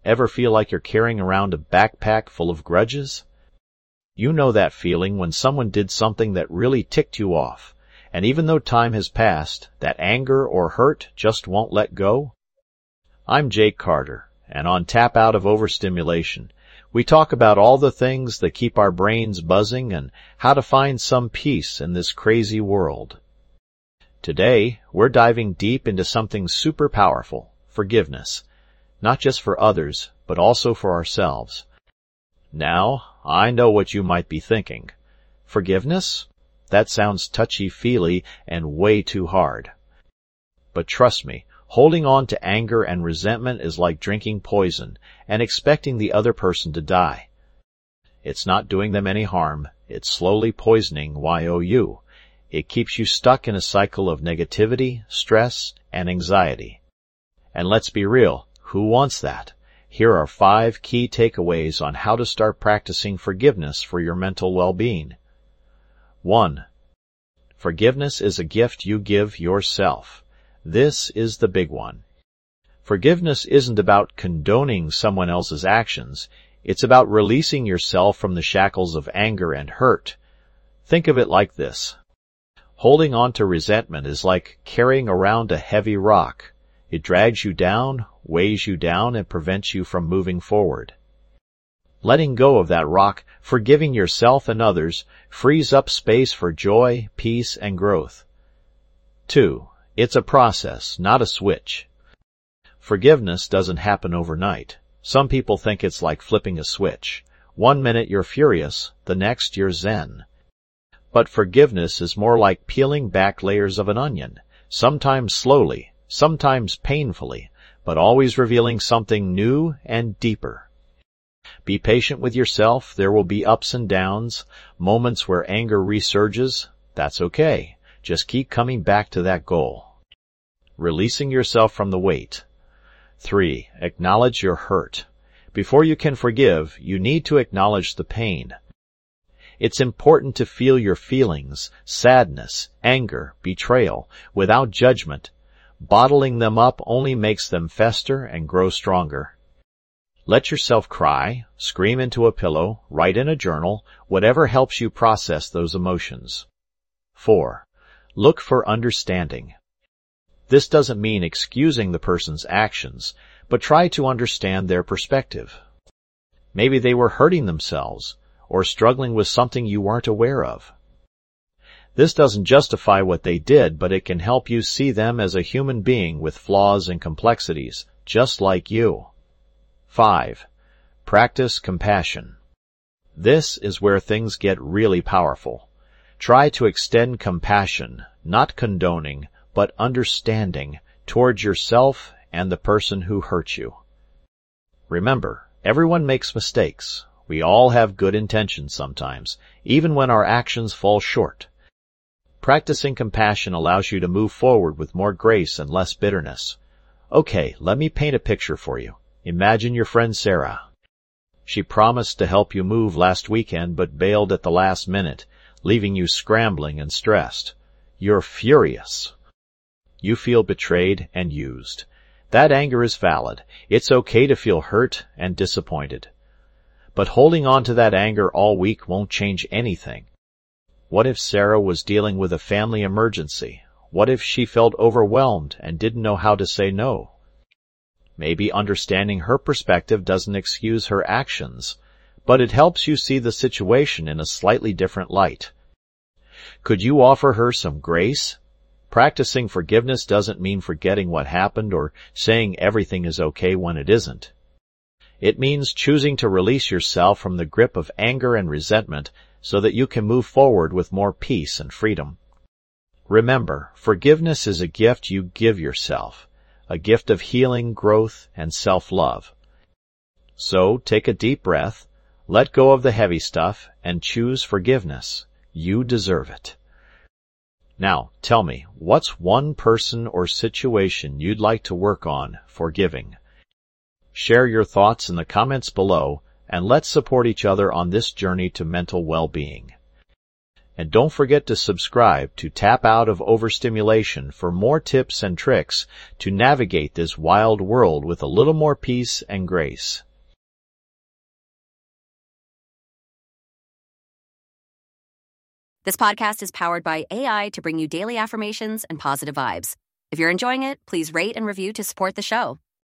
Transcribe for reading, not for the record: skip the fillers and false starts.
Ever feel like you're carrying around a backpack full of grudges? You know that feeling when someone did something that really ticked you off, and even though time has passed, that anger or hurt just won't let go? I'm Jake Carter, and on Tap Out of Overstimulation, we talk about all the things that keep our brains buzzing and how to find some peace in this crazy world. Today, we're diving deep into something super powerful, forgiveness, not just for others, but also for ourselves. Now, I know what you might be thinking. Forgiveness? That sounds touchy-feely and way too hard. But trust me, holding on to anger and resentment is like drinking poison and expecting the other person to die. It's not doing them any harm, it's slowly poisoning you. It keeps you stuck in a cycle of negativity, stress, and anxiety. And let's be real, who wants that? Here are 5 key takeaways on how to start practicing forgiveness for your mental well-being. 1. Forgiveness is a gift you give yourself. This is the big one. Forgiveness isn't about condoning someone else's actions. It's about releasing yourself from the shackles of anger and hurt. Think of it like this. Holding on to resentment is like carrying around a heavy rock. It drags you down, weighs you down, and prevents you from moving forward. Letting go of that rock, forgiving yourself and others, frees up space for joy, peace, and growth. 2. It's a process, not a switch. Forgiveness doesn't happen overnight. Some people think it's like flipping a switch. 1 minute you're furious, the next you're zen. But forgiveness is more like peeling back layers of an onion, sometimes slowly, sometimes painfully, but always revealing something new and deeper. Be patient with yourself. There will be ups and downs, moments where anger resurges. That's okay. Just keep coming back to that goal. Releasing yourself from the weight. 3. Acknowledge your hurt. Before you can forgive, you need to acknowledge the pain. It's important to feel your feelings, sadness, anger, betrayal, without judgment. Bottling them up only makes them fester and grow stronger. Let yourself cry, scream into a pillow, write in a journal, whatever helps you process those emotions. 4. Look for understanding. This doesn't mean excusing the person's actions, but try to understand their perspective. Maybe they were hurting themselves, or struggling with something you weren't aware of. This doesn't justify what they did, but it can help you see them as a human being with flaws and complexities, just like you. 5. Practice compassion. This is where things get really powerful. Try to extend compassion, not condoning, but understanding, towards yourself and the person who hurt you. Remember, everyone makes mistakes. We all have good intentions sometimes, even when our actions fall short. Practicing compassion allows you to move forward with more grace and less bitterness. Okay, let me paint a picture for you. Imagine your friend Sarah. She promised to help you move last weekend but bailed at the last minute, leaving you scrambling and stressed. You're furious. You feel betrayed and used. That anger is valid. It's okay to feel hurt and disappointed. But holding on to that anger all week won't change anything. What if Sarah was dealing with a family emergency? What if she felt overwhelmed and didn't know how to say no? Maybe understanding her perspective doesn't excuse her actions, but it helps you see the situation in a slightly different light. Could you offer her some grace? Practicing forgiveness doesn't mean forgetting what happened or saying everything is okay when it isn't. It means choosing to release yourself from the grip of anger and resentment so that you can move forward with more peace and freedom. Remember, forgiveness is a gift you give yourself, a gift of healing, growth, and self-love. So take a deep breath, let go of the heavy stuff, and choose forgiveness. You deserve it. Now, tell me, what's one person or situation you'd like to work on forgiving? Share your thoughts in the comments below, and let's support each other on this journey to mental well-being. And don't forget to subscribe to Tap Out of Overstimulation for more tips and tricks to navigate this wild world with a little more peace and grace. This podcast is powered by AI to bring you daily affirmations and positive vibes. If you're enjoying it, please rate and review to support the show.